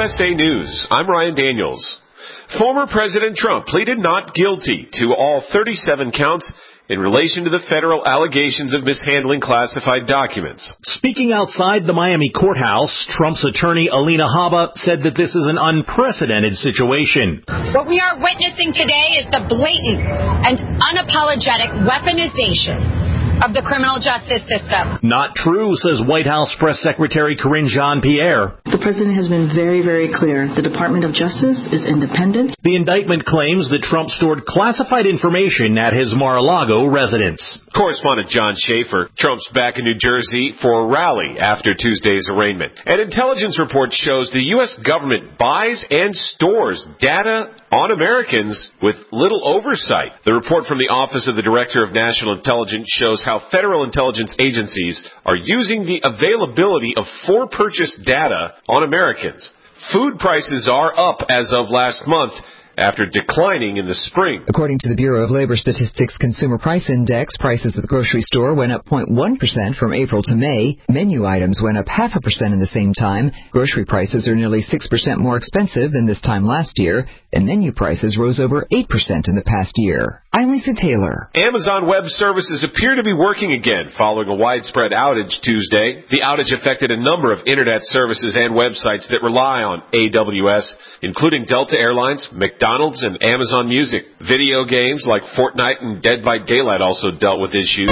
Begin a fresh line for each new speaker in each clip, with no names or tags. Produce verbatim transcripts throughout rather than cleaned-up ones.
S A News, I'm Ryan Daniels. Former President Trump pleaded not guilty to all thirty-seven counts in relation to the federal allegations of mishandling classified documents.
Speaking outside the Miami courthouse, Trump's attorney Alina Habba said that this is an unprecedented situation.
What we are witnessing today is the blatant and unapologetic weaponization of the criminal justice system.
Not true, says White House Press Secretary Karine Jean-Pierre.
The president has been very, very clear. The Department of Justice is independent.
The indictment claims that Trump stored classified information at his Mar-a-Lago residence.
Correspondent John Schaefer. Trump's back in New Jersey for a rally after Tuesday's arraignment. An intelligence report shows the U S government buys and stores data on Americans with little oversight. The report from the Office of the Director of National Intelligence shows how federal intelligence agencies are using the availability of for-purchase data on Americans. Food prices are up as of last month, after declining in the spring.
According to the Bureau of Labor Statistics Consumer Price Index, prices at the grocery store went up zero point one percent from April to May. Menu items went up half a percent in the same time. Grocery prices are nearly six percent more expensive than this time last year, and menu prices rose over eight percent in the past year. I'm Lisa Taylor.
Amazon Web Services appear to be working again following a widespread outage Tuesday. The outage affected a number of internet services and websites that rely on A W S, including Delta Airlines, McDonald's, and Amazon Music. Video games like Fortnite and Dead by Daylight also dealt with issues.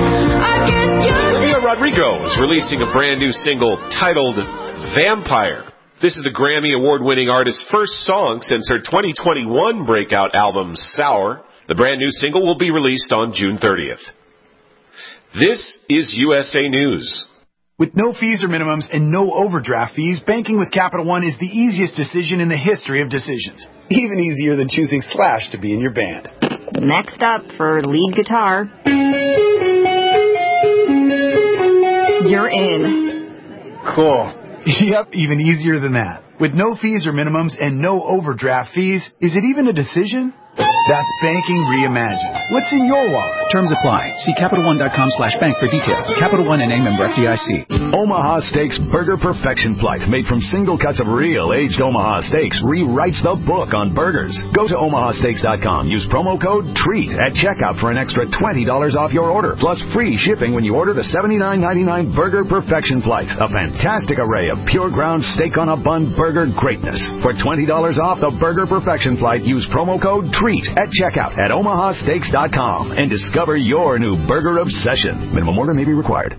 Olivia Rodrigo is releasing a brand new single titled Vampire. This is the Grammy Award-winning artist's first song since her twenty twenty-one breakout album, Sour. The brand new single will be released on June thirtieth. This is U S A News.
With no fees or minimums and no overdraft fees, banking with Capital One is the easiest decision in the history of decisions. Even easier than choosing Slash to be in your band.
Next up for lead guitar. You're in.
Cool. Yep, even easier than that. With no fees or minimums and no overdraft fees, is it even a decision? That's banking reimagined. What's in your wallet?
Terms apply. See Capital One dot com slash bank for details. Capital One and A member F D I C.
Omaha Steaks Burger Perfection Flight, made from single cuts of real aged Omaha steaks, rewrites the book on burgers. Go to omaha steaks dot com. Use promo code TREAT at checkout for an extra twenty dollars off your order, plus free shipping when you order the seventy-nine ninety-nine Burger Perfection Flight. A fantastic array of pure ground steak on a bun burger greatness. For twenty dollars off the Burger Perfection Flight, use promo code TREAT at checkout at omaha steaks dot com and discover your new burger obsession. Minimum order may be required.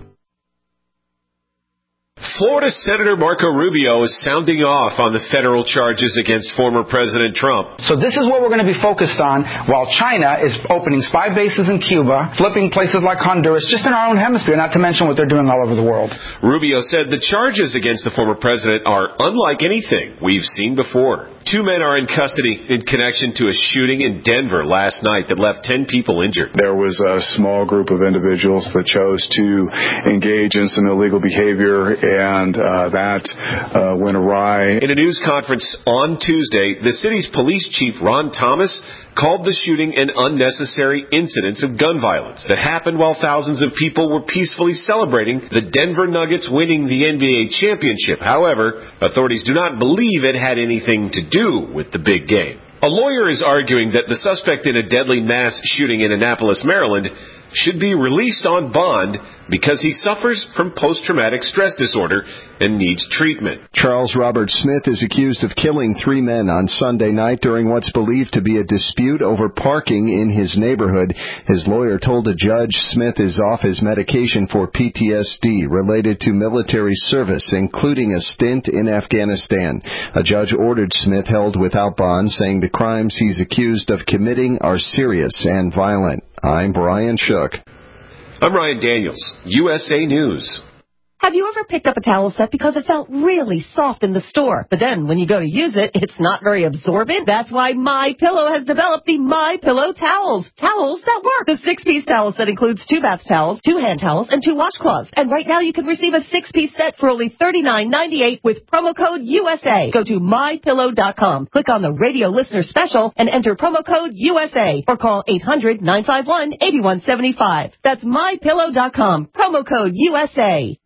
Florida Senator Marco Rubio is sounding off on the federal charges against former President Trump.
So this is what we're going to be focused on while China is opening spy bases in Cuba, flipping places like Honduras, just in our own hemisphere, not to mention what they're doing all over the world.
Rubio said the charges against the former president are unlike anything we've seen before. Two men are in custody in connection to a shooting in Denver last night that left ten people injured.
There was a small group of individuals that chose to engage in some illegal behavior, and uh, that uh, went awry.
In a news conference on Tuesday, the city's police chief, Ron Thomas, called the shooting an unnecessary incident of gun violence that happened while thousands of people were peacefully celebrating the Denver Nuggets winning the N B A championship. However, authorities do not believe it had anything to do with the big game. A lawyer is arguing that the suspect in a deadly mass shooting in Annapolis, Maryland, should be released on bond because he suffers from post-traumatic stress disorder and needs treatment.
Charles Robert Smith is accused of killing three men on Sunday night during what's believed to be a dispute over parking in his neighborhood. His lawyer told a judge Smith is off his medication for P T S D related to military service, including a stint in Afghanistan. A judge ordered Smith held without bond, saying the crimes he's accused of committing are serious and violent. I'm Brian Shook.
I'm Ryan Daniels, U S A News.
Have you ever picked up a towel set because it felt really soft in the store, but then when you go to use it, it's not very absorbent? That's why MyPillow has developed the MyPillow towels. Towels that work. The six-piece towel set includes two bath towels, two hand towels, and two washcloths. And right now you can receive a six-piece set for only thirty-nine ninety-eight with promo code U S A. Go to my pillow dot com, click on the radio listener special, and enter promo code U S A, or call eight hundred nine five one eight one seven five. That's my pillow dot com, promo code U S A.